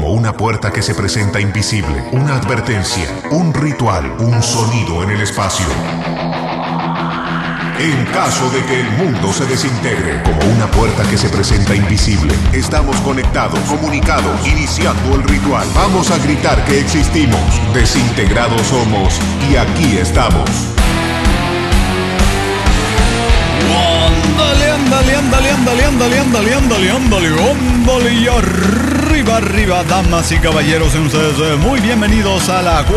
como una puerta que se presenta invisible, una advertencia, un ritual, un sonido en el espacio. En caso de que el mundo se desintegre, como una puerta que se presenta invisible, estamos conectados, comunicados, iniciando el ritual. Vamos a gritar que existimos, desintegrados somos y aquí estamos. Ándale, y arriba, damas y caballeros, en ustedes muy bienvenidos a la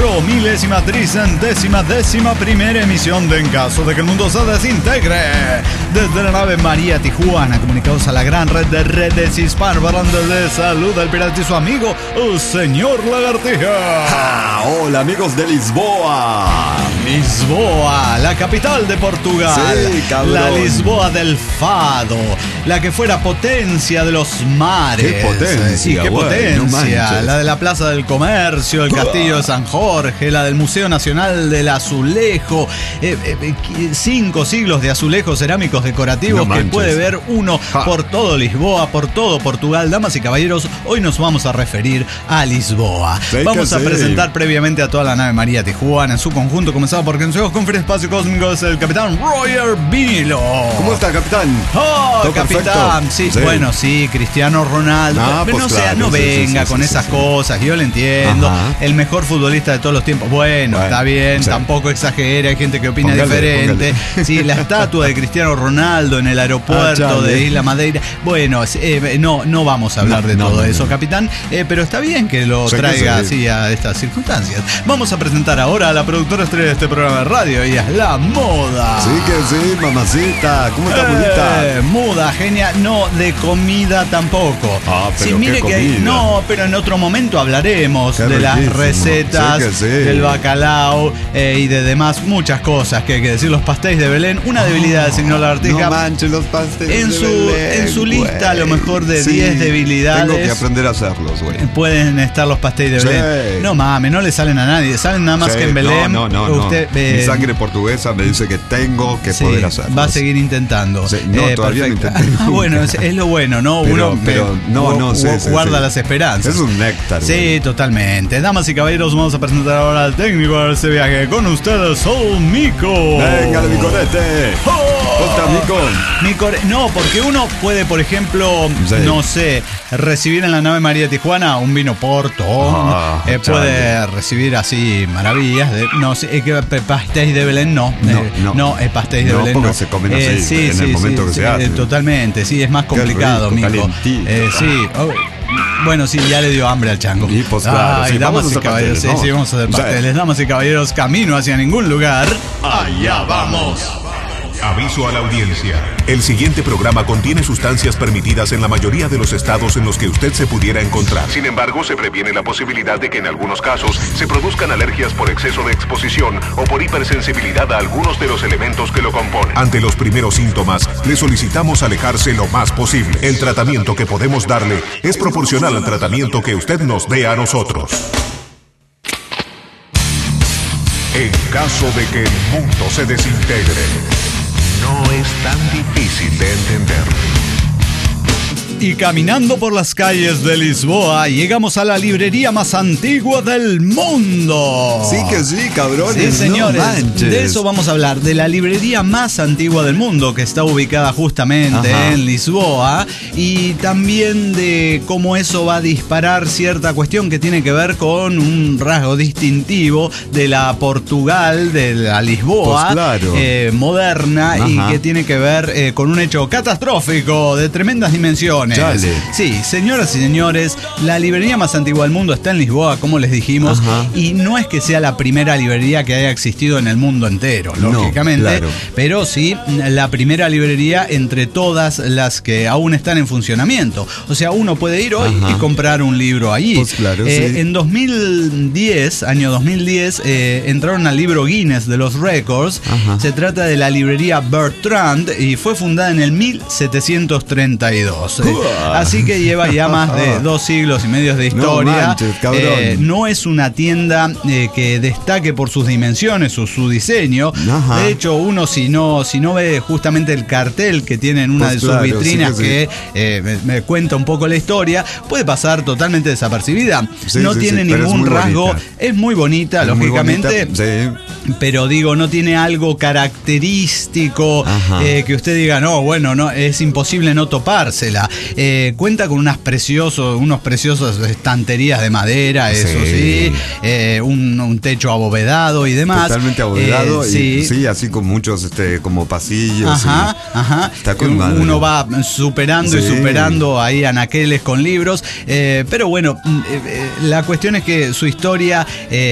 4.331ª emisión de En Caso de que el Mundo se Desintegre. Desde la nave María Tijuana, comunicados a la gran red de redes hispanohablantes de salud, el pirata y su amigo, el señor Lagartija. Hola amigos de Lisboa. Lisboa, la capital de Portugal. Sí, cabrón. La Lisboa del Fado, la que fuera potencia de los mares. ¡Qué potencia! Sí, qué bueno, potencia. no La de la Plaza del Comercio, el Castillo de San Jorge, la del Museo Nacional del Azulejo. 5 siglos de azulejos cerámicos decorativos que puede ver uno por todo Lisboa, por todo Portugal. Damas y caballeros, hoy nos vamos a referir a Lisboa. Vamos a presentar previamente a toda la nave María Tijuana en su conjunto, comenzado por quien con Free Espacio Cósmico es el capitán Roger Vilo. ¿Cómo está, capitán? Oh, capitán. Sí, bueno, sí, Cristiano Ronaldo. Pero pues no sea, no venga con esas cosas, yo le entiendo. Ajá. El mejor futbolista de todos los tiempos. Bueno, está bien, tampoco exagere, hay gente que opina diferente. Sí, la estatua de Cristiano Ronaldo en el aeropuerto de Isla Madeira. Bueno, no vamos a hablar de todo eso, capitán, pero está bien que lo traiga así a estas circunstancias. Vamos a presentar ahora a la productora estrella de este programa de radio, y es la Muda. Sí que sí, mamacita. ¿Cómo está, Mudita? Muda, genial. No, de comida tampoco. Pero sí, mire que hay, pero en otro momento hablaremos de las recetas, del bacalao y de demás muchas cosas que hay que decir. Los pastéis de Belén, una debilidad del señor Lagartija. No manches los pastéis de Belén. En su lista, a lo mejor de 10 debilidades. Tengo que aprender a hacerlos, güey. Pueden estar los pastéis de Belén. No mames, no le salen a nadie. Salen nada más que en Belén. No. Mi sangre portuguesa me dice que tengo que poder hacerlo. Va a seguir intentando. Todavía no intenté. Bueno, es lo bueno, ¿no? Pero guarda las esperanzas. Es un néctar. Sí, totalmente. Damas y caballeros, vamos a presentar ahora al técnico de este viaje. Con ustedes, Mico. Venga, mi corete. Mico. No, porque uno puede, por ejemplo, no sé, recibir en la nave María Tijuana un vino Porto. Puede recibir así maravillas. No sé, pastéis de Belén no. Pastéis de Belén porque se comen así en el momento que se hace. Totalmente, sí, es más complicado, Mico. Bueno, sí, ya le dio hambre al chango. Y pues claro, damas y caballeros, sí, vamos a hacer pasteles. Damas y caballeros, camino hacia ningún lugar. Allá vamos. Aviso a la audiencia. El siguiente programa contiene sustancias permitidas en la mayoría de los estados en los que usted se pudiera encontrar. Sin embargo, se previene la posibilidad de que en algunos casos se produzcan alergias por exceso de exposición o por hipersensibilidad a algunos de los elementos que lo componen. Ante los primeros síntomas, le solicitamos alejarse lo más posible. El tratamiento que podemos darle es proporcional al tratamiento que usted nos dé a nosotros. En caso de que el mundo se desintegre, no es tan difícil de entender. Y caminando por las calles de Lisboa, llegamos a la librería más antigua del mundo. Sí que sí, cabrones. Sí, señores. De eso vamos a hablar, de la librería más antigua del mundo, que está ubicada justamente en Lisboa, y también de cómo eso va a disparar cierta cuestión que tiene que ver con un rasgo distintivo de la Portugal, de la Lisboa moderna, y que tiene que ver con un hecho catastrófico de tremendas dimensiones. Dale. Sí, señoras y señores, la librería más antigua del mundo está en Lisboa, como les dijimos, y no es que sea la primera librería que haya existido en el mundo entero, lógicamente, pero sí la primera librería entre todas las que aún están en funcionamiento. O sea, uno puede ir hoy y comprar un libro allí. Pues claro, en 2010, año 2010, entraron al libro Guinness de los Records. Se trata de la librería Bertrand y fue fundada en el 1732. Así que lleva ya más de 2 siglos y medio de historia. No manches, cabrón. No es una tienda que destaque por sus dimensiones o su diseño. Ajá. De hecho, uno si no ve justamente el cartel que tiene en una Pues de sus claro, vitrinas sí que que me cuenta un poco la historia, puede pasar totalmente desapercibida. Sí, no sí, tiene sí, pero ningún es muy rasgo. bonita. Es muy bonita, Es muy lógicamente. bonita, sí. Pero digo, no tiene algo característico que usted diga, no, bueno, no, es imposible no topársela. Cuenta con unos preciosos estanterías de madera, eso sí, un techo abovedado y demás. Totalmente abovedado y sí, así con muchos como pasillos. Ajá. Está con madre. Uno va superando y superando ahí anaqueles con libros. Pero bueno, la cuestión es que su historia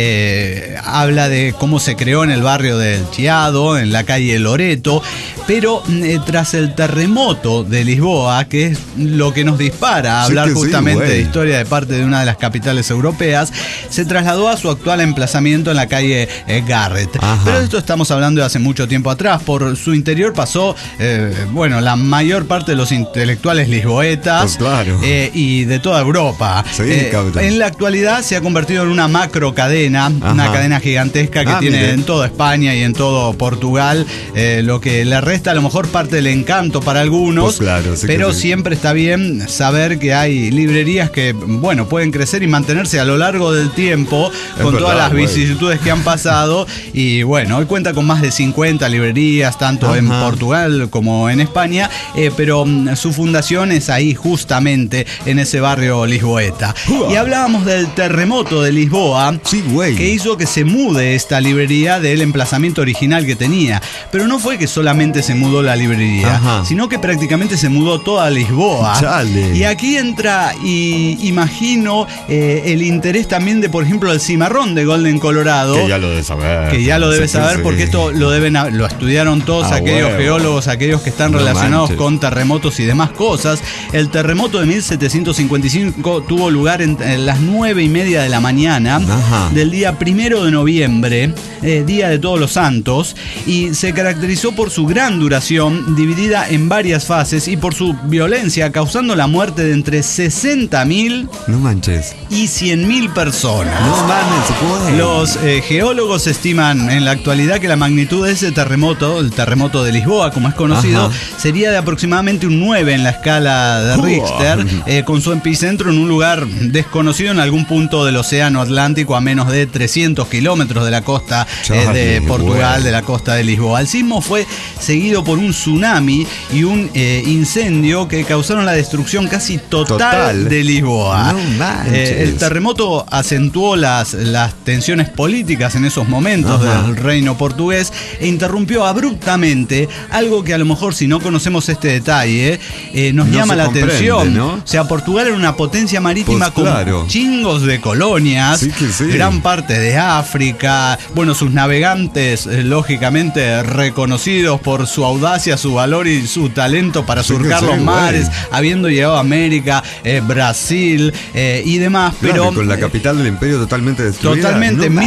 habla de cómo se creó en el barrio del Chiado, en la calle Loreto, pero tras el terremoto de Lisboa, que es lo que nos dispara a hablar justamente de historia de parte de una de las capitales europeas, se trasladó a su actual emplazamiento en la calle Garrett. Pero esto estamos hablando de hace mucho tiempo atrás. Por su interior pasó, la mayor parte de los intelectuales lisboetas, pues claro, y de toda Europa. Sí, en la actualidad se ha convertido en una macro cadena, una cadena gigantesca que tiene en toda España y en todo Portugal, lo que le resta a lo mejor parte del encanto para algunos, pues claro, sí, pero siempre está bien saber que hay librerías que, bueno, pueden crecer y mantenerse a lo largo del tiempo con todas las vicisitudes que han pasado. Y bueno, hoy cuenta con más de 50 librerías, tanto en Portugal como en España, pero su fundación es ahí justamente en ese barrio lisboeta. Y hablábamos del terremoto de Lisboa, que hizo que se mude esta librería del emplazamiento original que tenía. Pero no fue que solamente se mudó la librería, sino que prácticamente se mudó toda Lisboa. Chale. Y aquí entra, y imagino, el interés también de, por ejemplo, el cimarrón de Golden, Colorado. Que ya lo debe saber. Que ya lo debe saber, porque esto lo estudiaron todos aquellos geólogos, aquellos que están relacionados con terremotos y demás cosas. El terremoto de 1755 tuvo lugar en las 9:30 de la mañana del día 1 de noviembre, Día de Todos los Santos, y se caracterizó por su gran duración, dividida en varias fases, y por su violencia, causando la muerte de entre 60.000 y 100.000 personas. Los geólogos estiman en la actualidad que la magnitud de ese terremoto, el terremoto de Lisboa, como es conocido, sería de aproximadamente un 9 en la escala de Richter, con su epicentro en un lugar desconocido en algún punto del océano Atlántico, a menos de 300 kilómetros de la costa de Portugal, de la costa de Lisboa. El sismo fue seguido por un tsunami y un incendio que causaron la destrucción casi total de Lisboa. El terremoto acentuó las tensiones políticas en esos momentos del reino portugués e interrumpió abruptamente algo que a lo mejor, si no conocemos este detalle, nos llama la atención, ¿no? O sea, Portugal era una potencia marítima con chingos de colonias, gran parte de África, bueno, sus navegantes lógicamente reconocidos por su audacia, su valor y su talento para surcar los mares, habiendo llegado a América, Brasil y demás, pero con la capital del imperio totalmente destruida. Totalmente, en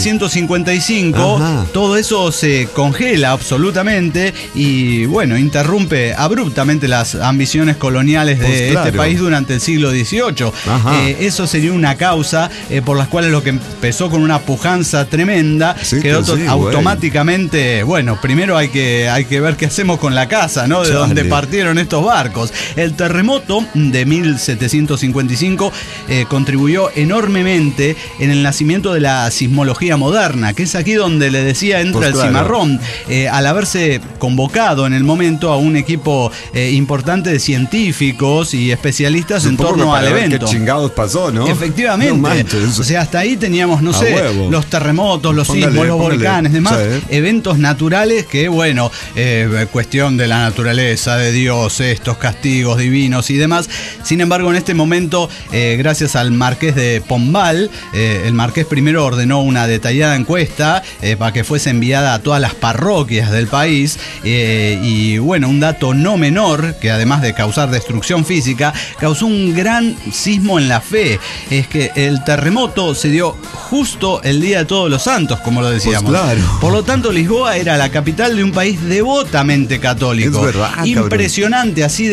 1755 todo eso se congela absolutamente y bueno, interrumpe abruptamente las ambiciones coloniales de este país durante el siglo XVIII. Eso sería una causa por las cuales lo que empezó con una pujanza tremenda quedó automáticamente, bueno, primero hay que ver qué hacemos con la casa, ¿no? De donde partieron estos barcos. El terremoto de 1755 contribuyó enormemente en el nacimiento de la sismología moderna, que es aquí donde le decía entra el cimarrón, al haberse convocado en el momento a un equipo importante de científicos y especialistas en torno al evento. ¿Qué chingados pasó, no? Efectivamente. O sea, hasta ahí teníamos, no sé, los terremotos, los sismos, los volcanes, demás, eventos naturales que, bueno, cuestión de la naturaleza, de Dios, estos castigos divinos y demás. Sin embargo, en este momento, gracias al marqués de Pombal, el marqués primero ordenó una detallada encuesta para que fuese enviada a todas las parroquias del país, y bueno, un dato no menor, que además de causar destrucción física, causó un gran sismo en la fe. Es que el terremoto se dio justo el Día de Todos los Santos, como lo decíamos. Por lo tanto, Lisboa era la capital de un país devotamente católico. Impresionante, así de una capital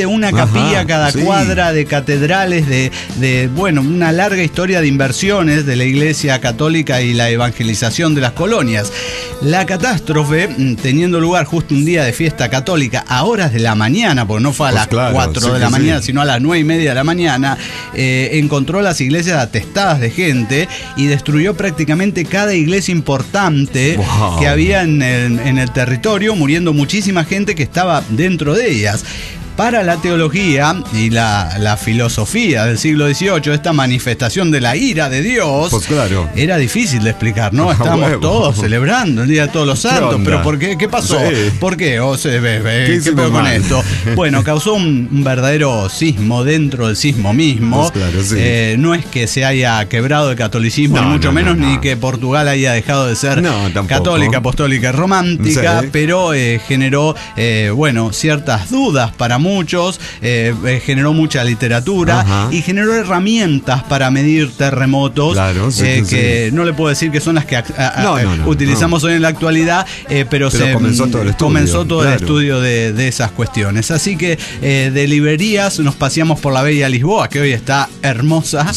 pía cada cuadra de catedrales, de una larga historia de inversiones de la Iglesia Católica y la evangelización de las colonias. La catástrofe, teniendo lugar justo un día de fiesta católica, a horas de la mañana, porque no fue a las 4 de la mañana, sino a las 9:30 de la mañana, encontró las iglesias atestadas de gente y destruyó prácticamente cada iglesia importante que había en el territorio, muriendo muchísima gente que estaba dentro de ellas. Para la teología y la filosofía del siglo XVIII, esta manifestación de la ira de Dios era difícil de explicar, ¿no? Estábamos todos celebrando el Día de Todos los Santos, pero ¿por qué? ¿Qué pasó? Sí. ¿Por qué? ¿Qué peor con esto? Bueno, causó un verdadero sismo dentro del sismo mismo. No es que se haya quebrado el catolicismo, ni mucho menos, ni que Portugal haya dejado de ser católica, apostólica y romántica, pero generó, ciertas dudas para muchos, generó mucha literatura y generó herramientas para medir terremotos que no le puedo decir que son las que utilizamos hoy en la actualidad, pero comenzó todo el estudio de esas cuestiones. Así que de librerías nos paseamos por la bella Lisboa, que hoy está hermosa,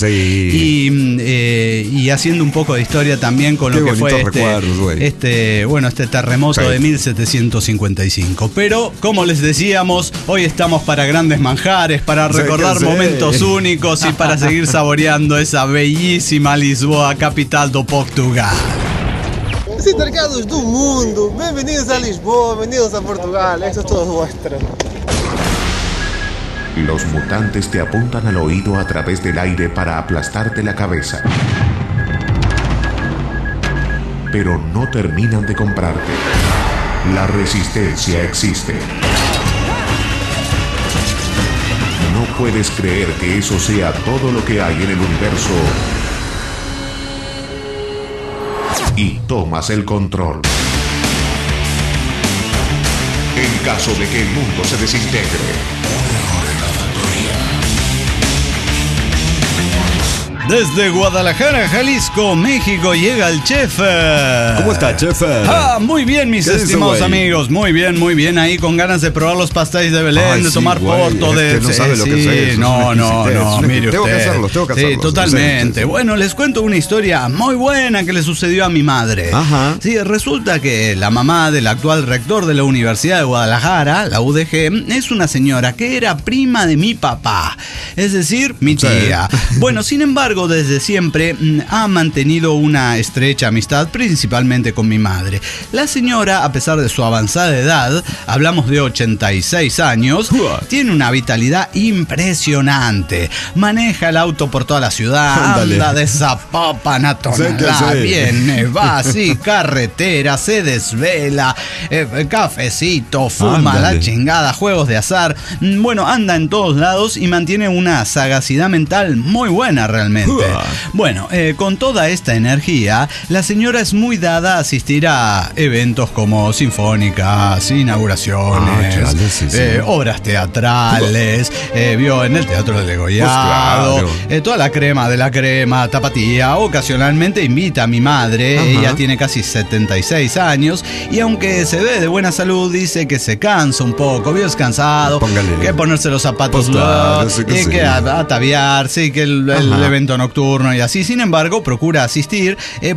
y haciendo un poco de historia también con lo que fue este terremoto de 1755. Pero, como les decíamos, hoy estamos para grandes manjares, para recordar momentos únicos y para seguir saboreando esa bellísima Lisboa, capital do Portugal. Desentercados do mundo, bienvenidos a Lisboa, bienvenidos a Portugal, esto es todo vuestro. Los mutantes te apuntan al oído a través del aire para aplastarte la cabeza. Pero no terminan de comprarte. La resistencia existe. No puedes creer que eso sea todo lo que hay en el universo. Y tomas el control. En caso de que el mundo se desintegre. Desde Guadalajara, Jalisco, México, llega el chef. ¿Cómo está, chef? Muy bien, mis estimados amigos. Muy bien. Ahí con ganas de probar los pastéis de Belén, de tomar porto. No sabe lo que es eso. No, mire tengo usted. Que hacerlos. Sí, totalmente. Bueno, les cuento una historia muy buena que le sucedió a mi madre. Sí, resulta que la mamá del actual rector de la Universidad de Guadalajara, la UDG, es una señora que era prima de mi papá. Es decir, mi tía. Bueno, sin embargo, desde siempre ha mantenido una estrecha amistad, principalmente con mi madre. La señora, a pesar de su avanzada edad, hablamos de 86 años, tiene una vitalidad impresionante. Maneja el auto por toda la ciudad, anda de Zapopan a Tonalá, viene, va así, carretera, se desvela, cafecito, fuma, la chingada, juegos de azar. Bueno, anda en todos lados y mantiene una sagacidad mental muy buena realmente. Bueno, con toda esta energía, la señora es muy dada a asistir a eventos como sinfónicas, inauguraciones, obras teatrales, vio en el Teatro del Degollado, toda la crema de la crema, tapatía. Ocasionalmente invita a mi madre, ella tiene casi 76 años, y aunque se ve de buena salud, dice que se cansa un poco, vio, es cansado, que ponerse los zapatos, que ataviarse, que el evento nocturno y así. Sin embargo, procura asistir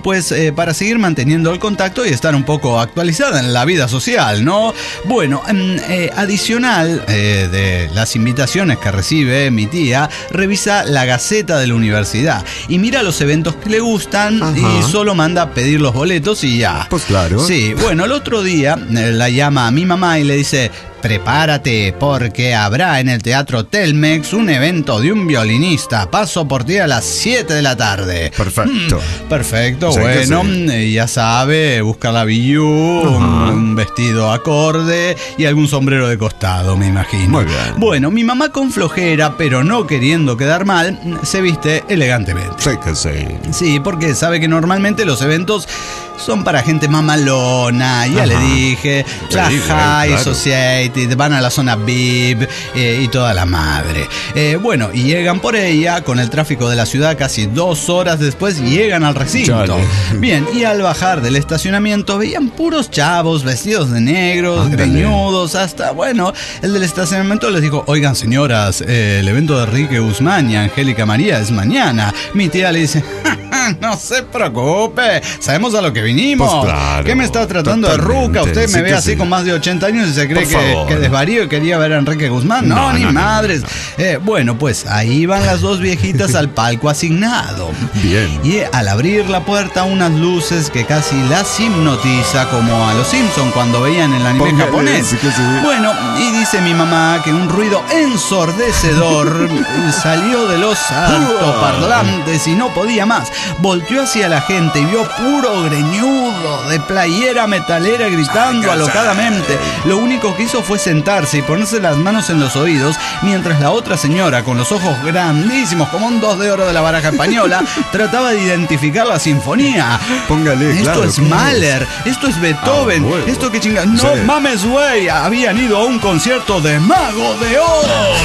para seguir manteniendo el contacto y estar un poco actualizada en la vida social, ¿no? Bueno, adicional de las invitaciones que recibe mi tía, revisa la Gaceta de la universidad y mira los eventos que le gustan y solo manda a pedir los boletos y ya. Pues claro. Sí, bueno, el otro día la llama a mi mamá y le dice: prepárate, porque habrá en el Teatro Telmex un evento de un violinista. Paso por ti a las 7 de la tarde. Perfecto. Perfecto, bueno, ya sabe, buscar la billú, un vestido acorde y algún sombrero de costado, me imagino. Muy bien. Bueno, mi mamá, con flojera, pero no queriendo quedar mal, se viste elegantemente. Sí que sí. Sí, porque sabe que normalmente los eventos son para gente mamalona, ya le dije, la High Society, van a la zona VIP y toda la madre. Bueno, y llegan por ella con el tráfico de la ciudad, casi 2 horas después llegan al recinto. Bien, y al bajar del estacionamiento veían puros chavos vestidos de negros, greñudos, hasta, bueno, el del estacionamiento les dijo, oigan señoras, el evento de Enrique Guzmán y Angélica María es mañana. Mi tía le dice, no se preocupe, sabemos a lo que vinimos. Pues claro, ¿qué me está tratando de ruca? Usted me ve así con más de 80 años y se cree que desvarío y quería ver a Enrique Guzmán. No, ni madres. Bueno, pues ahí van las 2 viejitas al palco asignado. Bien. Y al abrir la puerta, unas luces que casi las hipnotiza, como a los Simpson cuando veían el anime japonés. Sí. Bueno, y dice mi mamá que un ruido ensordecedor salió de los altoparlantes y no podía más. Volteó hacia la gente y vio puro greñudo de playera metalera gritando alocadamente. Lo único que hizo fue sentarse y ponerse las manos en los oídos, mientras la otra señora, con los ojos grandísimos como un 2 de oro de la baraja española, trataba de identificar la sinfonía. Póngale, esto claro, es Mahler, esto es Beethoven, bueno. Esto que chinga. No mames, güey, habían ido a un concierto de Mago de Oz.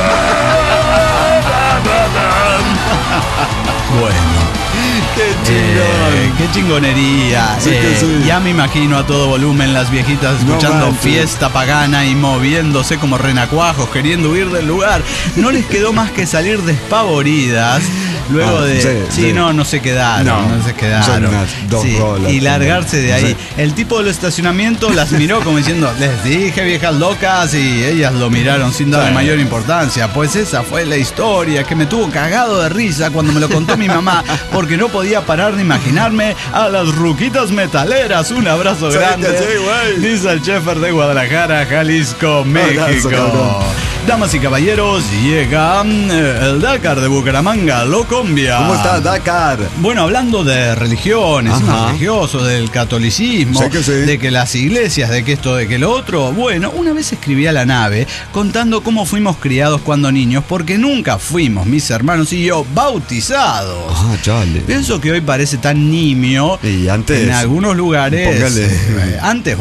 Bueno. Qué chingonería. Sí. Ya me imagino a todo volumen las viejitas escuchando fiesta pagana y moviéndose como renacuajos, queriendo huir del lugar. No les quedó más que salir despavoridas. Luego no se quedaron. No se quedaron. Y largarse de ahí. El tipo del estacionamiento las miró como diciendo, les dije, viejas locas, y ellas lo miraron sin darle mayor importancia. Pues esa fue la historia que me tuvo cagado de risa cuando me lo contó mi mamá, porque no podía parar de imaginarme a las ruquitas metaleras. Un abrazo grande. Dice el Chefer de Guadalajara, Jalisco, México. Damas y caballeros, llega el Dakar de Bucaramanga, Locombia. ¿Cómo está Dakar? Bueno, hablando de religiones, religiosos, del catolicismo, de que las iglesias, de que esto, de que lo otro. Bueno, una vez escribí a la nave contando cómo fuimos criados cuando niños, porque nunca fuimos, mis hermanos y yo, bautizados. Chale. Pienso que hoy parece tan nimio. Y antes, en algunos lugares. Antes,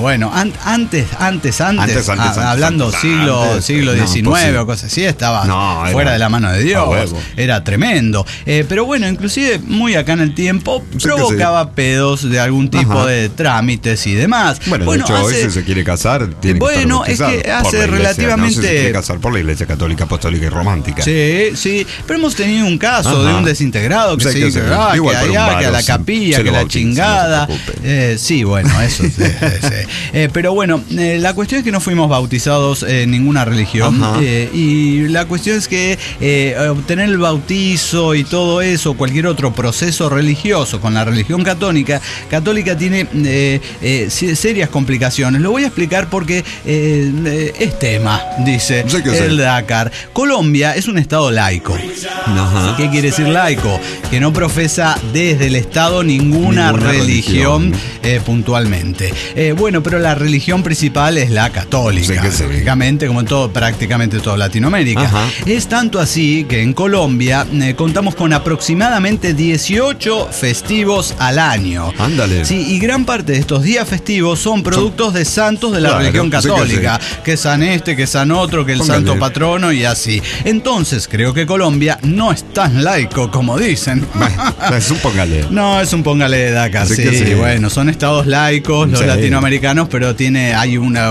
hablando siglo XIX o cosas así, estaba fuera de la mano de Dios. Era tremendo. Pero bueno, inclusive muy acá en el tiempo provocaba pedos de algún tipo de trámites y demás. Bueno, de hecho, hoy si se quiere casar, tiene que estar bautizado. Es que hace relativamente. Se quiere casar por la Iglesia Católica, Apostólica y Romántica. Sí. Pero hemos tenido un caso de un desintegrado que se dice que allá, que a la capilla, que la chingada. Sí, bueno, eso. Pero bueno, la cuestión es que no fuimos bautizados en ninguna religión. Y la cuestión es que obtener el bautizo y todo eso, cualquier otro proceso religioso con la religión católica tiene serias complicaciones. Lo voy a explicar porque es tema, dice el Dakar. Colombia es un estado laico. ¿Qué quiere decir laico? Que no profesa desde el estado ninguna religión. Puntualmente. Bueno, pero la religión principal es la católica, lógicamente, como en todo, prácticamente toda Latinoamérica. Es tanto así que en Colombia contamos con aproximadamente 18 festivos al año. Ándale. Sí, y gran parte de estos días festivos son productos de santos de la religión católica. Que San que San otro, que el santo patrono y así. Entonces, creo que Colombia no es tan laico como dicen. Es un póngale. No, es un póngale de Dakar. Bueno, son estados laicos los latinoamericanos, pero hay una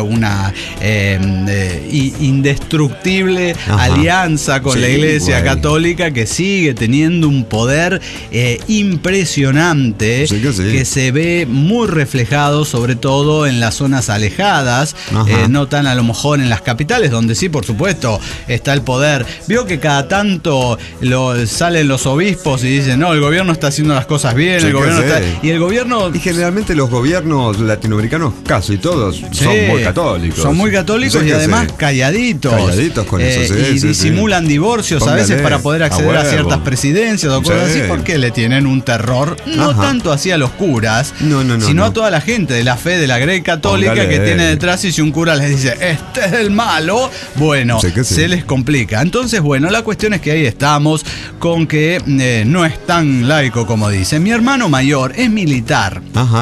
indestructible alianza con la Iglesia Católica que sigue teniendo un poder impresionante que se ve muy reflejado sobre todo en las zonas alejadas, no tan a lo mejor en las capitales, donde sí, por supuesto, está el poder. Vio que cada tanto salen los obispos y dicen, no, el gobierno está haciendo las cosas bien, el gobierno está... Y el gobierno... Y generalmente los gobiernos latinoamericanos, casi todos, son muy católicos. Son muy católicos y además calladitos. Calladitos con eso, y disimulan divorcios a veces para poder acceder a ciertas presidencias o cosas así, porque le tienen un terror, no tanto así a los curas, sino a toda la gente de la fe de la Grey Católica que tiene detrás, y si un cura les dice, este es el malo, bueno, se les complica. Entonces, bueno, la cuestión es que ahí estamos con que no es tan laico como dicen. Mi hermano mayor es militar.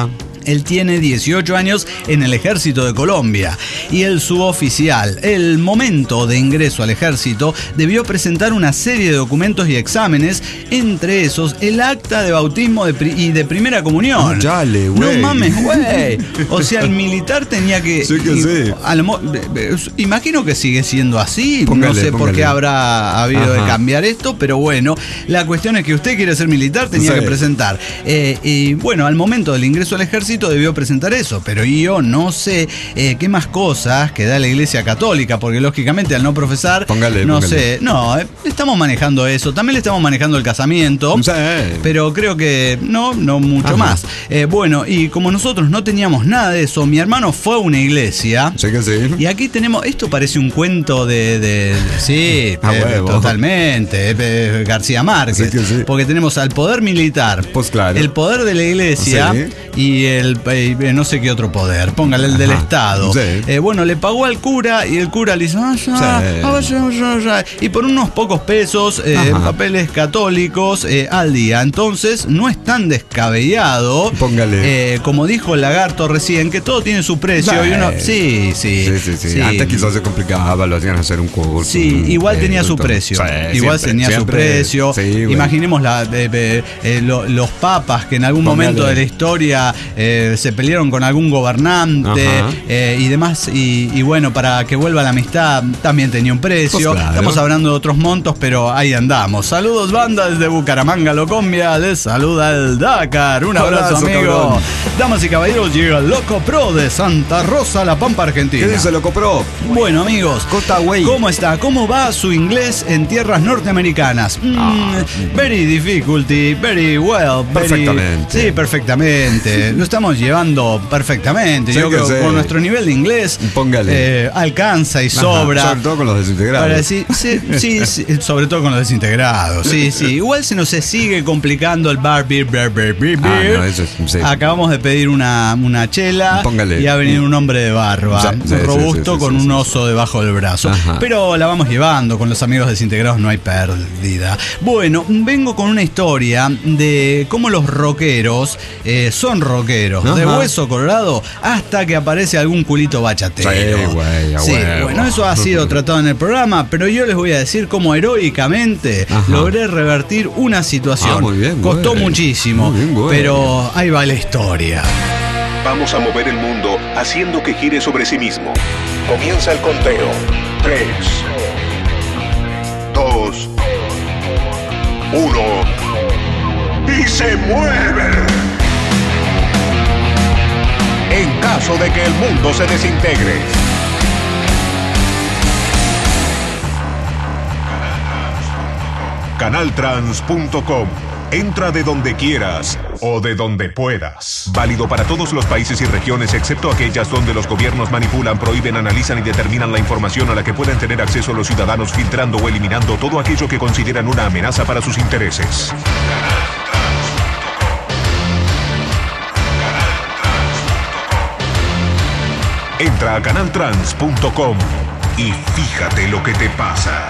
Él tiene 18 años en el ejército de Colombia y el suboficial, el momento de ingreso al ejército, debió presentar una serie de documentos y exámenes, entre esos el acta de bautismo y de primera comunión. Dale, güey. No mames, güey. O sea, el militar tenía que... Sí que sí. Imagino que sigue siendo así. Póngale, no sé por qué habrá habido de Ajá. cambiar esto, pero bueno, la cuestión es que usted quiere ser militar, tenía Sí. que presentar. Y bueno, al momento del ingreso al ejército debió presentar eso, pero yo no sé qué más cosas que da la Iglesia Católica, porque lógicamente al no profesar, no sé, no, estamos manejando eso, también le estamos manejando el casamiento, Sí. pero creo que no mucho Ajá. más. Bueno, y como nosotros no teníamos nada de eso, mi hermano fue a una iglesia. Sí que sí. Y aquí tenemos, esto parece un cuento sí, huevo. totalmente, García Márquez, Sí que sí. porque tenemos al poder militar, Pues claro. el poder de la iglesia y el no sé qué otro poder, póngale el del Ajá. Estado. Sí. Bueno, le pagó al cura y el cura le hizo y por unos pocos pesos, papeles católicos al día. Entonces no es tan descabellado, Póngale. como dijo el lagarto recién, que todo tiene su precio. Y uno, sí. Antes quizás se complicaba, lo hacían hacer un curso. Sí, igual tenía su precio. Igual tenía su precio. Sí, imaginemos los papas que en algún momento de la historia se pelearon con algún gobernante y demás. Y bueno, para que vuelva la amistad también tenía un precio. Pues claro. Estamos hablando de otros montos, pero ahí andamos. Saludos, banda, desde Bucaramanga, Locombia. Les saluda el Dakar. Un abrazo, amigo. Cabrón. Damas y caballeros, llega el Loco Pro de Santa Rosa, La Pampa, Argentina. ¿Qué dice Loco Pro? Bueno, amigos, Cota, güey. ¿cómo está? ¿Cómo va su inglés en tierras norteamericanas? Very difficulty, very well. Perfectamente. Sí, perfectamente. Lo estamos llevando perfectamente. Sí Yo que creo que sí. con nuestro nivel de inglés Póngale. alcanza y sobra. Sobre todo con los desintegrados. Para decir, sí, sobre todo con los desintegrados. Sí. Igual se nos sigue complicando el bar beer. No, eso es, sí. Acabamos de pedir una chela. Póngale. Y ha venido un hombre de barba, Sí, robusto, sí, con un oso debajo del brazo. Ajá. Pero la vamos llevando, con los amigos desintegrados no hay pérdida. Bueno, vengo con una historia de cómo los rockeros son rockeros, de Ajá. hueso colorado, hasta que aparece algún culito bachatero. Sí, güey, a huevo. Bueno, eso ha sido tratado en el programa, pero yo les voy a decir cómo heroicamente logré revertir una situación. Muy bien, Costó güey. muchísimo, Muy bien, güey. pero ahí va la historia. Vamos a mover el mundo haciendo que gire sobre sí mismo. Comienza el conteo. 3, 2, 1. ¡Y se mueve! En caso de que el mundo se desintegre. Canaltrans.com. Entra de donde quieras o de donde puedas. Válido para todos los países y regiones excepto aquellas donde los gobiernos manipulan, prohíben, analizan y determinan la información a la que pueden tener acceso los ciudadanos, filtrando o eliminando todo aquello que consideran una amenaza para sus intereses. Entra a canaltrans.com y fíjate lo que te pasa.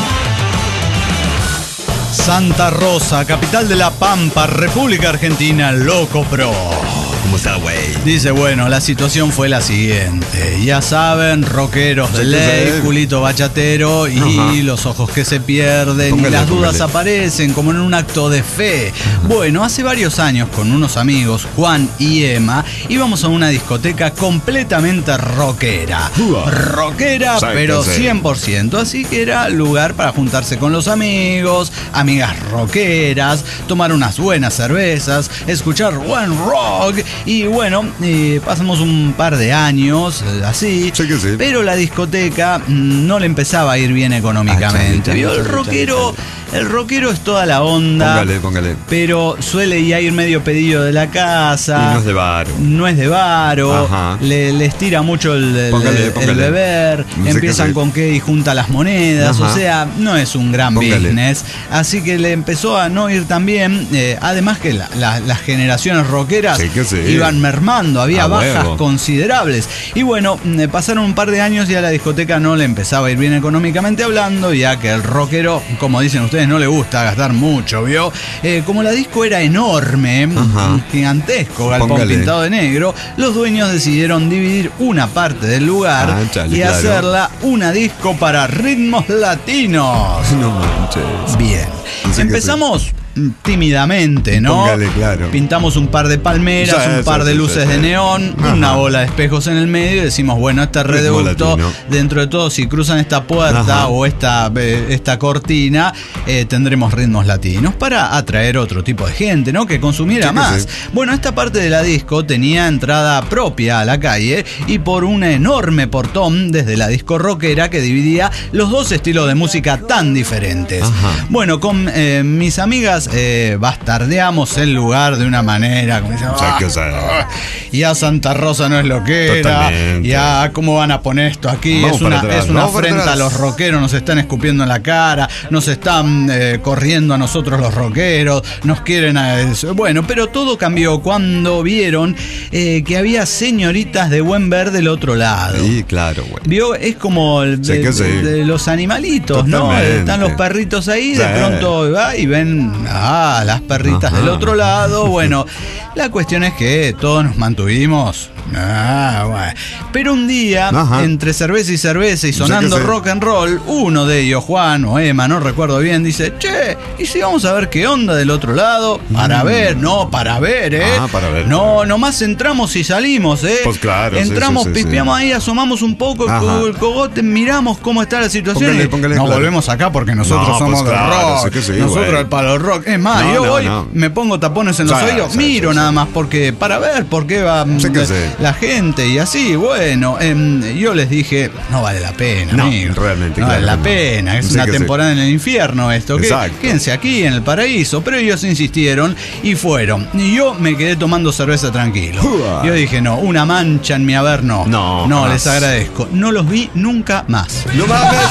Santa Rosa, capital de La Pampa, República Argentina, Loco Pro. ¿Cómo está, güey? Dice, bueno, la situación fue la siguiente. Ya saben, rockeros de ley, culito bachatero y los ojos que se pierden. Póngale, y las dudas póngale. aparecen como en un acto de fe. Bueno, hace varios años con unos amigos, Juan y Emma, íbamos a una discoteca completamente rockera. Rockera, Sí, pero sí. 100%. Así que era lugar para juntarse con los amigos, amigas rockeras, tomar unas buenas cervezas, escuchar buen rock. Y bueno, pasamos un par de años así, Sí que sí. pero la discoteca no le empezaba a ir bien económicamente. ¿Vio? El rockero es toda la onda, Póngale. pero suele ya ir medio pedillo de la casa. Y no es de varo. No es de varo, Ajá. le estira mucho el Póngale. beber, No sé empiezan qué con qué y junta las monedas, Ajá. o sea, no es un gran Póngale. business, así que le empezó a no ir tan bien, además que las generaciones rockeras Sí que sí. iban mermando, había A bajas huevo. considerables, y bueno, pasaron un par de años y a la discoteca no le empezaba a ir bien económicamente hablando, ya que el rockero, como dicen ustedes, ustedes no les gusta gastar mucho, ¿vio? Como la disco era enorme, un gigantesco galpón pintado de negro, los dueños decidieron dividir una parte del lugar y hacerla una disco para ritmos latinos. No manches. Bien. Empezamos tímidamente, ¿no? Póngale, claro. Pintamos un par de palmeras, un par de luces de neón, una bola de espejos en el medio y decimos, bueno, este reducto, dentro de todo, si cruzan esta puerta o esta cortina, tendremos ritmos latinos para atraer otro tipo de gente, ¿no? Que consumiera más. Bueno, esta parte de la disco tenía entrada propia a la calle y por un enorme portón desde la disco rockera que dividía los dos estilos de música tan diferentes. Bueno, con mis amigas bastardeamos el lugar de una manera como dicen, ya Santa Rosa no es lo que era, ya cómo van a poner esto aquí, es una afrenta a los rockeros, nos están escupiendo en la cara, nos están corriendo a nosotros los rockeros, nos quieren bueno, pero todo cambió cuando vieron que había señoritas de buen ver del otro lado. Sí, claro, güey. Vio, es como de los animalitos, ¿no? Están los perritos ahí, de pronto va y ven las perritas del otro lado. Bueno, la cuestión es que todos nos mantuvimos. Bueno. Pero un día, entre cerveza y sonando rock and roll, uno de ellos, Juan o Emma, no recuerdo bien, dice, che, ¿y si vamos a ver qué onda del otro lado? Para ver, para ver, para ver. No, nomás entramos y salimos, Pues claro. Entramos, pispeamos ahí, asomamos un poco el cogote, miramos cómo está la situación Póngale, nos volvemos acá porque nosotros somos del rock. Nosotros el palo rock. Es más, yo voy, me pongo tapones en los oídos, miro nada más porque para ver por qué va la gente y así, bueno, yo les dije, no vale la pena, amigo. Realmente, no vale la pena, es una temporada en el infierno esto, quédense aquí en el paraíso, pero ellos insistieron y fueron, y yo me quedé tomando cerveza tranquilo. Yo dije, no, una mancha en mi haber, no, les agradezco, no los vi nunca más. ¡No mames!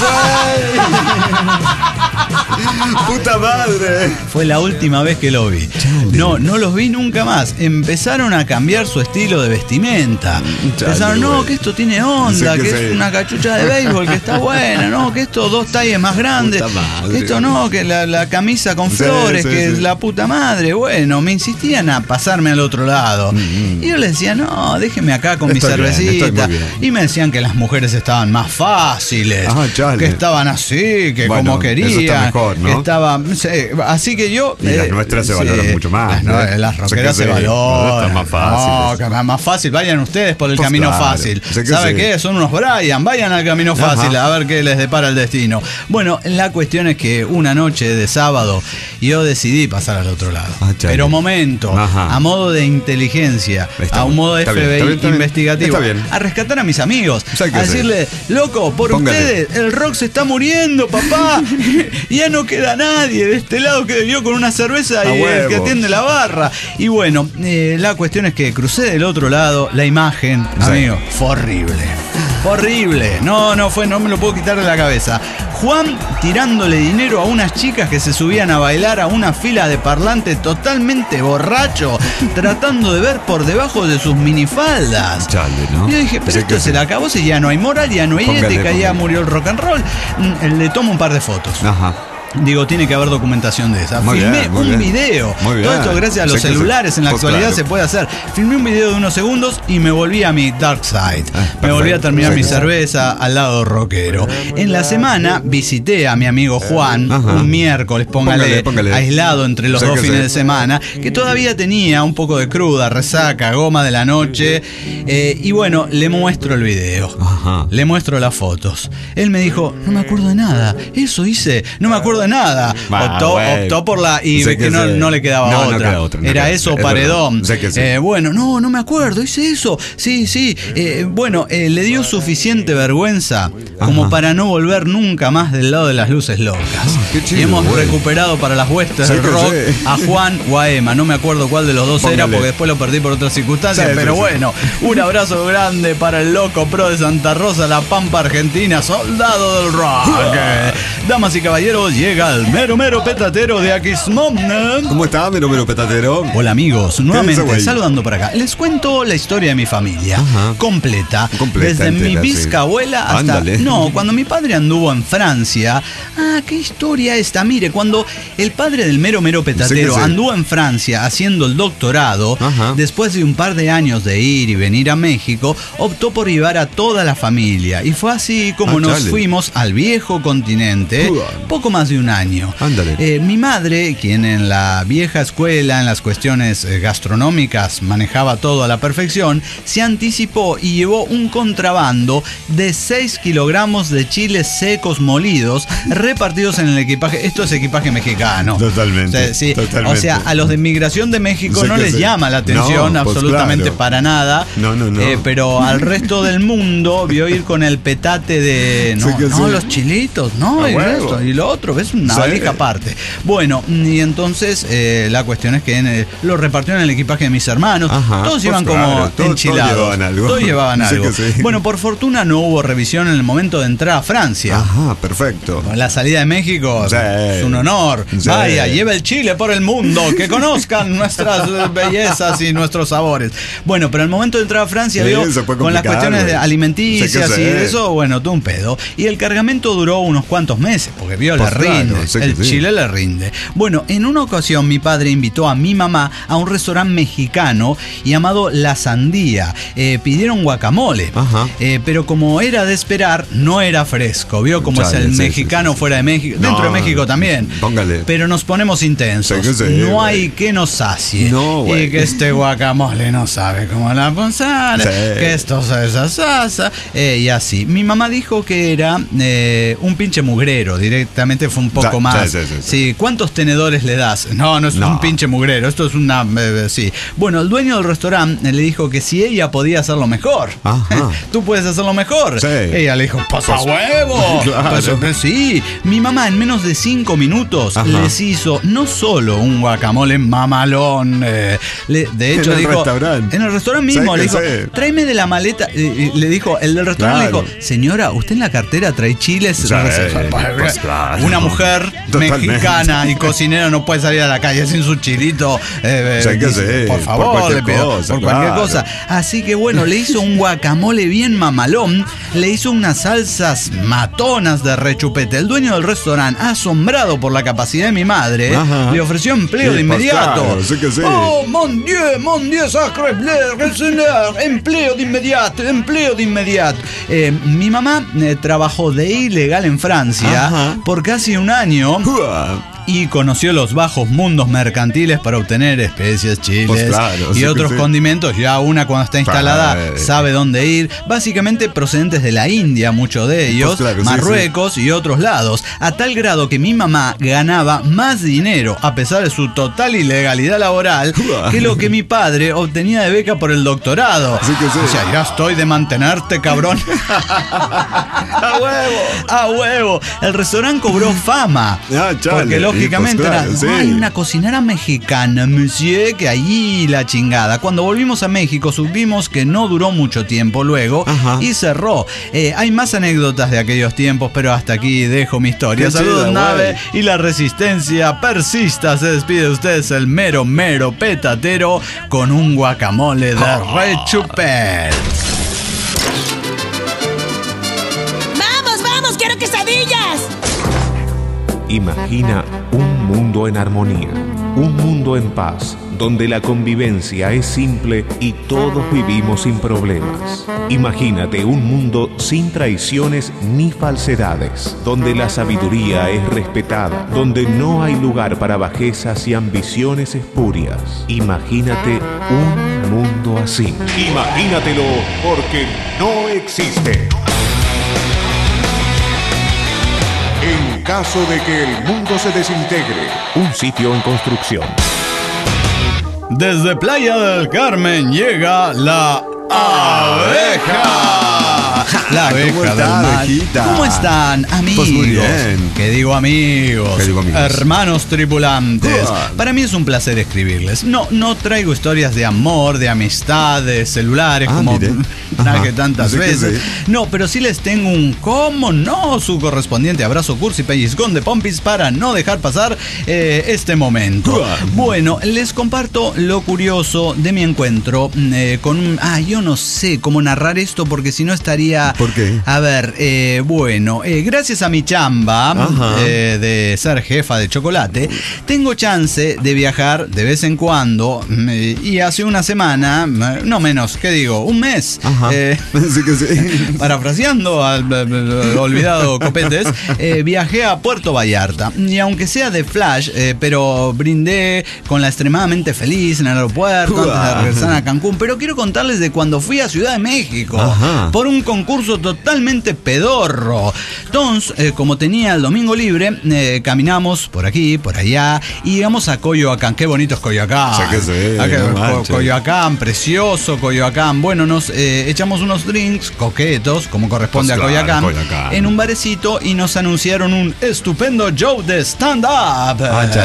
¡Puta madre! Fue la última vez que lo vi. No los vi nunca más. Empezaron a cambiar su estilo de vestimenta. Empezaron, que esto tiene onda, que es una cachucha de béisbol, que está buena, que esto 2 talles más grandes, que esto que la camisa con flores, que es la puta madre. Bueno, me insistían a pasarme al otro lado. Y yo les decía, no, déjeme acá con mi cervecita. Y me decían que las mujeres estaban más fáciles, que estaban así, que como querían. Mejor, ¿no? Que estaba, así que yo. Y las nuestras se valoran mucho más. Las rockeras se valoran. Están más fáciles. Que más fácil. Vayan ustedes por el camino fácil. ¿Sabe qué? Son unos Brian. Vayan al camino fácil a ver qué les depara el destino. Bueno, la cuestión es que una noche de sábado yo decidí pasar al otro lado. Pero momento, a modo de inteligencia, a un modo de FBI investigativo, a rescatar a mis amigos, a decirle, loco, por ustedes el rock se está muriendo, papá. Ya no queda nadie de este lado que yo con una cerveza y el que atiende la barra. Y bueno, la cuestión es que crucé del otro lado, la imagen, amigo, fue horrible. Horrible. No me lo puedo quitar de la cabeza. Juan tirándole dinero a unas chicas que se subían a bailar a una fila de parlantes totalmente borracho, tratando de ver por debajo de sus minifaldas. Yo dije, pero esto se le acabó, si ya no hay moral, ya no hay ética, ya murió el rock and roll. Le tomo un par de fotos. Digo, tiene que haber documentación de esa. Filmé un video. Todo esto gracias a los celulares en la actualidad se puede hacer. Filmé un video de unos segundos y me volví a mi dark side. Me volví a terminar mi cerveza al lado rockero. En la semana visité a mi amigo Juan un miércoles, póngale, aislado entre los dos fines de semana, que todavía tenía un poco de cruda, resaca, goma de la noche. Y bueno, le muestro el video. Le muestro las fotos. Él me dijo, no me acuerdo de nada. Eso hice, no me acuerdo de nada. Optó por la y que no le quedaba otra. Era eso, paredón. Bueno, no me acuerdo, hice eso. Sí. Bueno, le dio suficiente vergüenza como para no volver nunca más del lado de las luces locas. Y hemos recuperado para las huestes del rock a Juan o a Emma. No me acuerdo cuál de los dos era porque después lo perdí por otras circunstancias. Pero bueno, un abrazo grande para el loco pro de Santa Rosa, La Pampa, Argentina, soldado del rock. Damas y caballeros, llega el mero mero petatero de Aquismón. ¿Cómo está, mero mero petatero? Hola amigos, nuevamente saludando por acá. Les cuento la historia de mi familia. Completa. Desde entera, mi bisabuela hasta... Ándale. No, cuando mi padre anduvo en Francia. Ah, qué historia esta. Mire, cuando el padre del mero mero petatero anduvo en Francia haciendo el doctorado, después de un par de años de ir y venir a México, optó por llevar a toda la familia. Y fue así como nos fuimos al viejo continente, poco más de un año. Mi madre, quien en la vieja escuela, en las cuestiones gastronómicas, manejaba todo a la perfección, se anticipó y llevó un contrabando de 6 kilogramos de chiles secos molidos repartidos en el equipaje. Esto es equipaje mexicano. Totalmente. O sea, a los de migración de México no les llama la atención absolutamente para nada. No. Pero al resto del mundo vio ir con el petate de los chilitos, y lo otro, ves una valija aparte. Bueno, y entonces la cuestión es que lo repartieron en el equipaje de mis hermanos. Todos iban como enchilados. Todos llevaban algo. Bueno, por fortuna no hubo revisión en el momento de entrar a Francia. Perfecto. La salida de México es un honor. Vaya, lleva el chile por el mundo, que conozcan nuestras bellezas y nuestros sabores. Bueno, pero al momento de entrar a Francia, con las cuestiones de alimenticias y eso, bueno, todo un pedo. Y el cargamento duró unos cuantos meses, porque le rinde. El chile le rinde. Bueno, en una ocasión mi padre invitó a mi mamá a un restaurante mexicano llamado La Sandía. Pidieron guacamole, pero como era de esperar, no era fresco. ¿Vio cómo es el mexicano fuera de México? Dentro de México también. Póngale. Pero nos ponemos intensos. No hay que nos sacie. Y que este guacamole no sabe cómo la pasar. Que esto es asasa. Y así. Mi mamá dijo que era un pinche mugrero. Directamente fue un poco más. Sí. ¿Cuántos tenedores le das? No es un pinche mugrero. Esto es una... Bueno, el dueño del restaurante le dijo que si ella podía hacerlo mejor. Tú puedes hacerlo mejor. Ella le dijo, ¡pasa huevo! Pues, sí. Mi mamá en menos de 5 minutos les hizo no solo un guacamole mamalón. De hecho, dijo... En el restaurante mismo le dijo, tráeme de la maleta. Le dijo, el del restaurante le dijo, señora, ¿usted en la cartera trae chiles? Una mujer mexicana y cocinera no puede salir a la calle sin su chilito. Por favor, le pido, por cualquier cosa. Así que bueno, le hizo un guacamole bien mamalón, le hizo unas salsas matonas de rechupete. El dueño del restaurante, asombrado por la capacidad de mi madre, le ofreció empleo de inmediato. Oh, mon Dieu, sacre bleu, empleo de inmediato. Mi mamá trabajó de ilegal en Francia por casi un año. Y conoció los bajos mundos mercantiles para obtener especias, chiles y otros condimentos. Ya una cuando está instalada sabe dónde ir. Básicamente procedentes de la India, muchos de ellos, Marruecos y otros lados. A tal grado que mi mamá ganaba más dinero, a pesar de su total ilegalidad laboral, que lo que mi padre obtenía de beca por el doctorado. O sea, ya estoy de mantenerte, cabrón. ¡A huevo! El restaurante cobró fama. Porque lógicamente hay una cocinera mexicana, monsieur, que allí la chingada. Cuando volvimos a México supimos que no duró mucho tiempo luego y cerró. Hay más anécdotas de aquellos tiempos, pero hasta aquí dejo mi historia. Saludos, nave, y la resistencia persista. Se despide de ustedes el mero mero petatero con un guacamole de rechupet. ¡Vamos, quiero quesadillas! Imagina un mundo en armonía, un mundo en paz, donde la convivencia es simple y todos vivimos sin problemas. Imagínate un mundo sin traiciones ni falsedades, donde la sabiduría es respetada, donde no hay lugar para bajezas y ambiciones espurias. Imagínate un mundo así. Imagínatelo, porque no existe. En caso de que el mundo se desintegre, un sitio en construcción. Desde Playa del Carmen llega la abeja. La abeja del mal. Abejita? ¿Cómo están, amigos? Pues muy bien. ¿Qué digo amigos? ¿Qué digo, amigos? Hermanos tripulantes. Para mí es un placer escribirles. No traigo historias de amor, de amistad, de celulares, como traje tantas veces. No, pero sí les tengo un, ¿cómo no? Su correspondiente abrazo cursi pellizcón de pompis para no dejar pasar este momento. Bueno, les comparto lo curioso de mi encuentro con un... yo no sé cómo narrar esto porque si no estaría... ¿Por qué? A ver, bueno, gracias a mi chamba de ser jefa de chocolate, tengo chance de viajar de vez en cuando y hace una semana, no menos, ¿qué digo? Un mes. Sí que sí. Parafraseando al olvidado Copetes, viajé a Puerto Vallarta y aunque sea de flash, pero brindé con la extremadamente feliz en el aeropuerto antes de regresar a Cancún. Pero quiero contarles de cuando fui a Ciudad de México por un concurso totalmente pedorro. Entonces, como tenía el domingo libre, caminamos por aquí, por allá y llegamos a Coyoacán. Qué bonito es Coyoacán. Sí que sí, Coyoacán, precioso Coyoacán. Bueno, nos echamos unos drinks coquetos, como corresponde Pues a Coyoacán, Coyoacán, en un barecito y nos anunciaron un estupendo show de stand-up.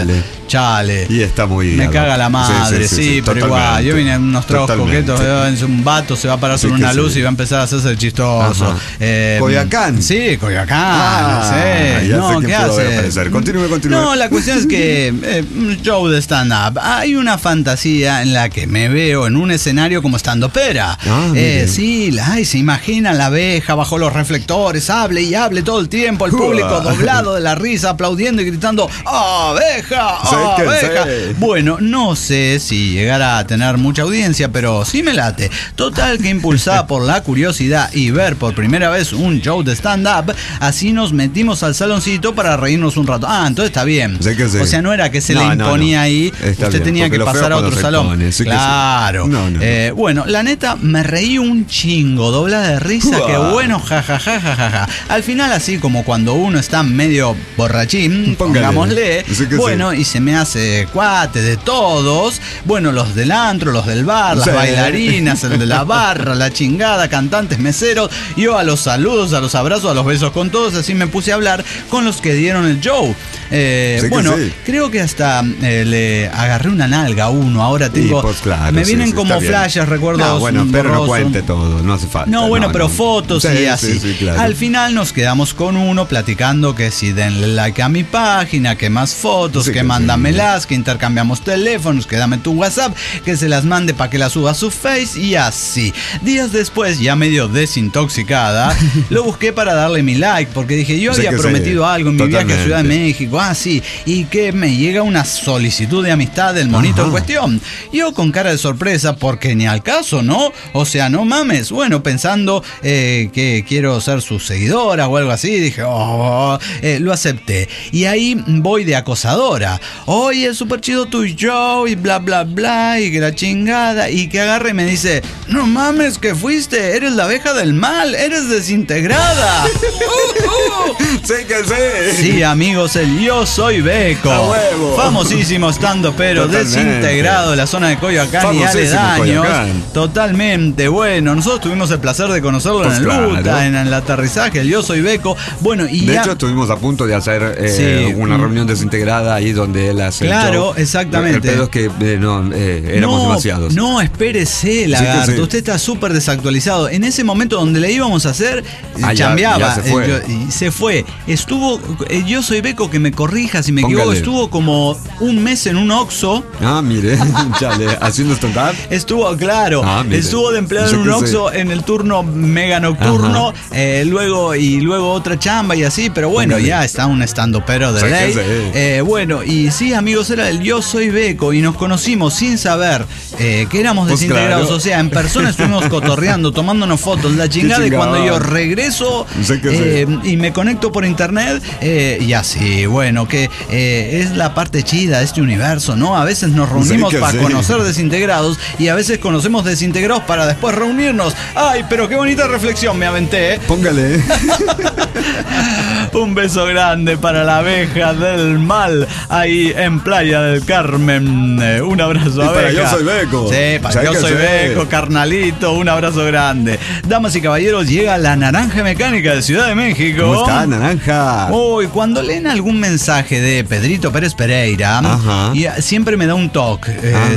Chale. Y está muy... Me caga la madre, sí, pero igual. Yo vine en unos tragos coquetos, un vato se va a parar sobre una luz y va a empezar a hacerse el chistoso. ¿Coyoacán? Sí, Coyoacán, no sé. No, ¿qué hace? Continúe. No, la cuestión es que un show de stand-up, hay una fantasía en la que me veo en un escenario como stand-upera. Sí, se imagina la abeja bajo los reflectores, hable y hable todo el tiempo, el público doblado de la risa, aplaudiendo y gritando ¡abeja! ¡abeja! Bueno, no sé si llegará a tener mucha audiencia, pero sí me late. Total que impulsada por la curiosidad y ver por primera vez un show de stand-up, así nos metimos al saloncito para reírnos un rato. Entonces está bien. Sí. O sea, no era que se le imponía ahí, está usted bien, tenía que pasar a otro salón. Claro. Bueno, la neta, me reí un chingo, doblada de risa, qué bueno, jajajajaja. Al final, así como cuando uno está medio borrachín, pongámosle, bueno, y se me hace cuate de todos, bueno, los del antro, los del bar, las bailarinas, el de la barra, la chingada, cantantes, meseros, yo a los saludos, a los abrazos, a los besos con todos, así me puse a hablar con los que dieron el show. Creo que hasta le agarré una nalga a uno, ahora tengo... Pues claro, me vienen como flashes, recuerdos. Pero no cuente todo, no hace falta. Pero fotos y así. Claro. Al final nos quedamos con uno platicando que si denle like a mi página, que más fotos, que mándamelas, que intercambiamos teléfonos, que dame tu WhatsApp, que se las mande para que las suba a su Face y así. Días después, ya medio desintoxicada, lo busqué para darle mi like, porque dije, yo había prometido algo en mi viaje a Ciudad de México, y que me llega una solicitud de amistad del monito en cuestión. Yo con cara de sorpresa, porque ni al caso, ¿no? O sea, no mames. Bueno, pensando que quiero ser su seguidora o algo así, dije, lo acepté. Y ahí voy de acosadora. Oye, es súper chido tu show y bla, bla, bla, y que la chingada. Y que agarre y me dice, no mames, que fuiste, eres la abeja del mal, eres desintegrada. Sí que sí. Sí, amigos, Yo Soy Beco, famosísimo estando pero desintegrado de la zona de Coyoacán y aledaños. Totalmente. Bueno, nosotros tuvimos el placer de conocerlo en el UTA, en el aterrizaje, el Yo Soy Beco. Bueno, y de hecho estuvimos a punto de hacer una reunión desintegrada ahí donde él hace el show. Exactamente. El pedo es que éramos demasiados. No, espérese, lagarto. Usted está súper desactualizado. En ese momento donde le íbamos a hacer, chambeaba. Ya se fue. Se fue. Estuvo, Yo Soy Beco, que me corrija si me equivoco, estuvo como un mes en un Oxxo. Mire, chale, haciendo stand-up. Estuvo, claro, estuvo de empleado en un Oxxo en el turno mega nocturno, luego otra chamba y así, pero bueno, ya está un estandopero de ley. Bueno, y sí, amigos, era el Yo Soy Beco y nos conocimos sin saber que éramos desintegrados, o sea, en persona estuvimos cotorreando, tomándonos fotos, la chingada, y cuando yo regreso y me conecto por internet, internet, y así, bueno, que es la parte chida de este universo, ¿no? A veces nos reunimos para conocer desintegrados y a veces conocemos desintegrados para después reunirnos. Ay, pero qué bonita reflexión me aventé. Póngale. Un beso grande para la abeja del mal ahí en Playa del Carmen. Un abrazo, abeja. Para Yo Soy Beco. Sí, para Yo Soy Beco, carnalito, un abrazo grande. Damas y caballeros, llega la Naranja Mecánica de Ciudad de México. ¿Cómo está, Naranja? Uy, cuando leen algún mensaje de Pedrito Pérez Pereira, y siempre me da un toque,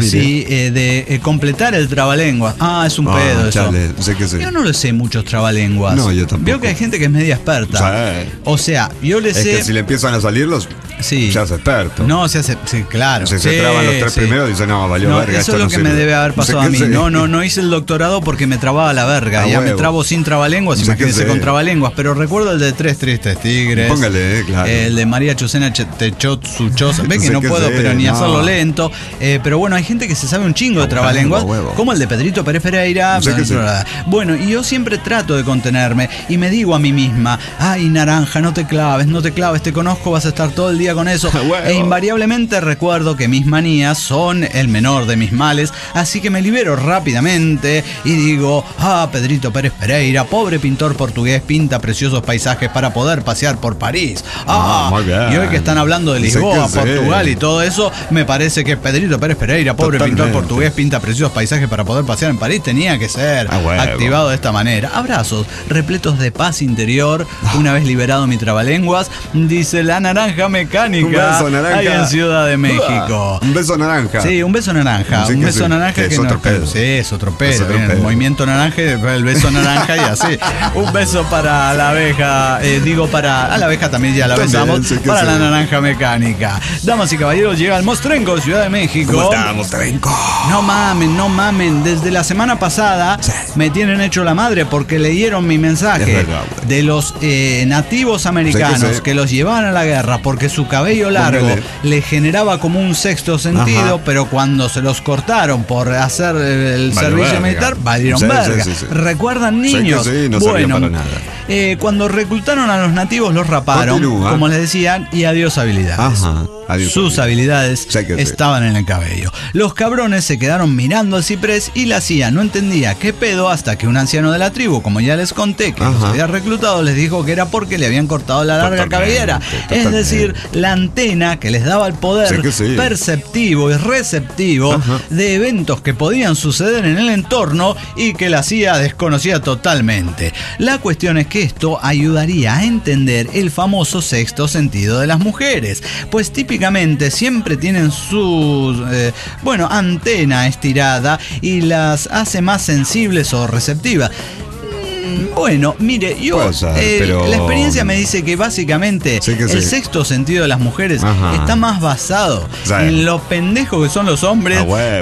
de completar el trabalenguas. Es un pedo eso. Chale, sé que sí. Yo no le sé muchos trabalenguas. No, yo tampoco. Veo que hay gente que es media experta. Sí. O sea, yo le sé... Es que si le empiezan a salir los... Sí. Ya es experto. No, se hace... Sí, claro. Si se traban los tres primeros, dicen, no, valió verga. Eso es lo que me debe haber pasado a mí. No hice el doctorado porque me trababa la verga. Ya me trabo sin trabalenguas, imagínense con trabalenguas. Pero recuerdo el de Tres Tristes Tigres. Póngale, claro. El de María Chucena Techotsuchosa. Ve que no puedo, pero ni hacerlo lento. Pero bueno, hay gente que se sabe un chingo de trabalenguas. Como el de Pedrito Pérez Pereira. Bueno, y yo siempre trato de contenerme y me digo a mí misma, ay, Naranja, no te claves, te conozco, vas a estar todo el día con eso. E invariablemente recuerdo que mis manías son el menor de mis males, así que me libero rápidamente y digo, Pedrito Pérez Pereira, pobre pintor portugués, pinta preciosos paisajes para poder pasear por París. Y hoy que están hablando de Lisboa, Portugal y todo eso, me parece que Pedrito Pérez Pereira, pobre pintor portugués, pinta preciosos paisajes para poder pasear en París, tenía que ser activado de esta manera. Abrazos repletos de paz interior, una vez liberado mi trabalenguas, dice la Naranja Mecánica. Un beso, Naranja. Ahí en Ciudad de México. Un beso naranja. Sí, un beso naranja. Un beso naranja que es otro pedo. Sí, es otro pedo. El movimiento naranja y después el beso naranja y así. Un beso para la abeja. A la abeja también ya la besamos. Para la Naranja Mecánica. Damas y caballeros, llega el Mostrenco, Ciudad de México. ¿Cómo está, Mostrenco? No mamen. Desde la semana pasada me tienen hecho la madre porque leyeron mi mensaje de los nativos americanos que los llevaban a la guerra porque su cabello largo le generaba como un sexto sentido, pero cuando se los cortaron por hacer el servicio militar, valieron verga. ¿Recuerdan, niños? No bueno, para nada. Cuando reclutaron a los nativos los raparon, como les decían, y adiós habilidades. Sus habilidades estaban en el cabello. Los cabrones se quedaron mirando al ciprés y la CIA no entendía qué pedo hasta que un anciano de la tribu, como ya les conté, que los había reclutado, les dijo que era porque le habían cortado la larga cabellera. Es decir, la antena que les daba el poder perceptivo y receptivo de eventos que podían suceder en el entorno y que la CIA desconocía totalmente. La cuestión es que esto ayudaría a entender el famoso sexto sentido de las mujeres, pues típicamente siempre tienen su antena estirada y las hace más sensibles o receptivas. Bueno, mire, yo la experiencia me dice que básicamente el sexto sentido de las mujeres está más basado en lo pendejos que son los hombres.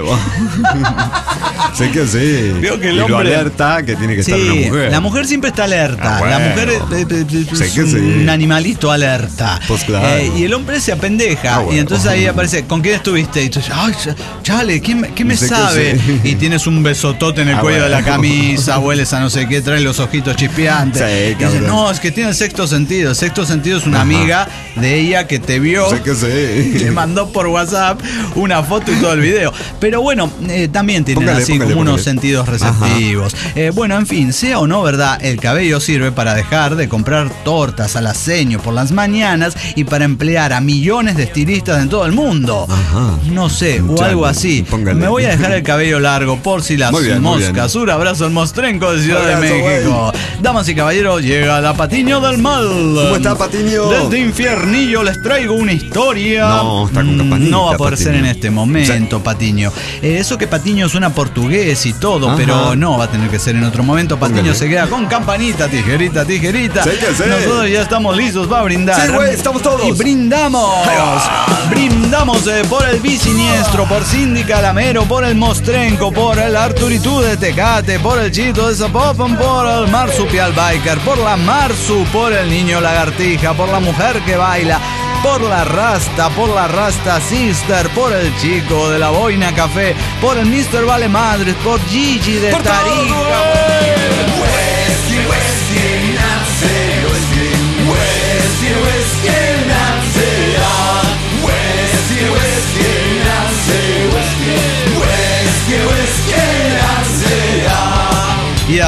Sé que sí. Veo que el y hombre, lo alerta que tiene que estar una mujer. La mujer siempre está alerta. La mujer es un animalito alerta. Pues claro. Y el hombre se apendeja. Y entonces ahí aparece, ¿con quién estuviste? Y tú dices, ay, chale, ¿qué me sabe? Y tienes un besotote en el cuello de la camisa, hueles a no sé qué, traes los ojitos chispeantes. Y dices, no, es que tiene el sexto sentido. El sexto sentido es una amiga de ella que te vio. Y le mandó por WhatsApp una foto y todo el video. Pero bueno, también tienen así como unos sentidos receptivos. Bueno, en fin, sea o no verdad, el cabello sirve para dejar de comprar tortas al aceño por las mañanas y para emplear a millones de estilistas en todo el mundo. No sé, o algo así. Me voy a dejar el cabello largo por si las moscas. Un abrazo al Mostrenco de Ciudad de México. Damas y caballeros, llega la Patiño del Mal. ¿Cómo está, Patiño? Desde Infiernillo les traigo una historia. No, está con campanita, no va a poder Patiño. ser en este momento, Patiño. Eso que Patiño suena portugués y todo, pero no va a tener que ser en otro momento. Patiño se queda con campanita, tijerita. Nosotros ya estamos listos para brindar. Sí, güey, estamos todos. Y brindamos. Brindamos por el Biciniestro, por Cindy Calamero, por el Mostrenco, por el Arturitú de Tecate, por el Chito de Zapopan, por el Marsupial Biker, por la Marsu, por el Niño Lagartija, por la Mujer que baila, por la Rasta Sister, por el Chico de la Boina Café, por el Mr. Vale Madres, por Gigi de Tarija.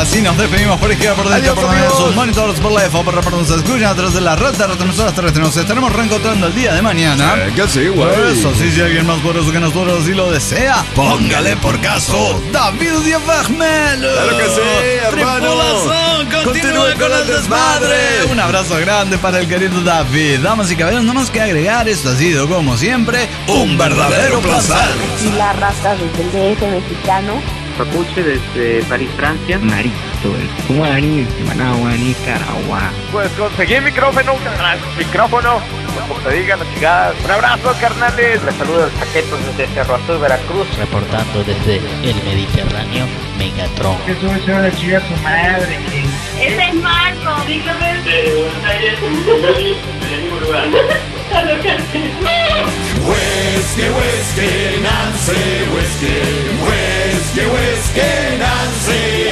así nos despedimos por izquierda, por derecha, por sus monitores, por la EFO, por nos escuchan a través de la red de retransmisoras terrestres. Nos estaremos reencontrando el día de mañana. Que sí, güey. Eso sí, si alguien más poderoso que nosotros así lo desea, póngale por caso David Diafagmel. Claro que sí, hermano. Tripulación, continúe con el desmadre. Un abrazo grande para el querido David. Damas y caballeros, no más que agregar, esto ha sido como siempre un verdadero placer. Y la raza desde el DF mexicano. Papuche desde París, Francia. Marito, el Guani, Managua, Nicaragua. Pues conseguí micrófono, como te digan las chigadas. Un abrazo, carnales. Les saludo el Paquetos desde Cerro Azul, Veracruz. Reportando desde el Mediterráneo, Megatron. Eso es una chica su madre. Ese es Marco, dígame. De Buenos Aires, del mismo lugar. Whiskey, Nancy, whiskey, Nancy.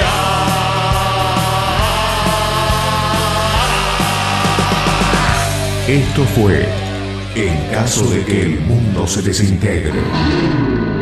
Esto fue En caso de que el mundo se desintegre.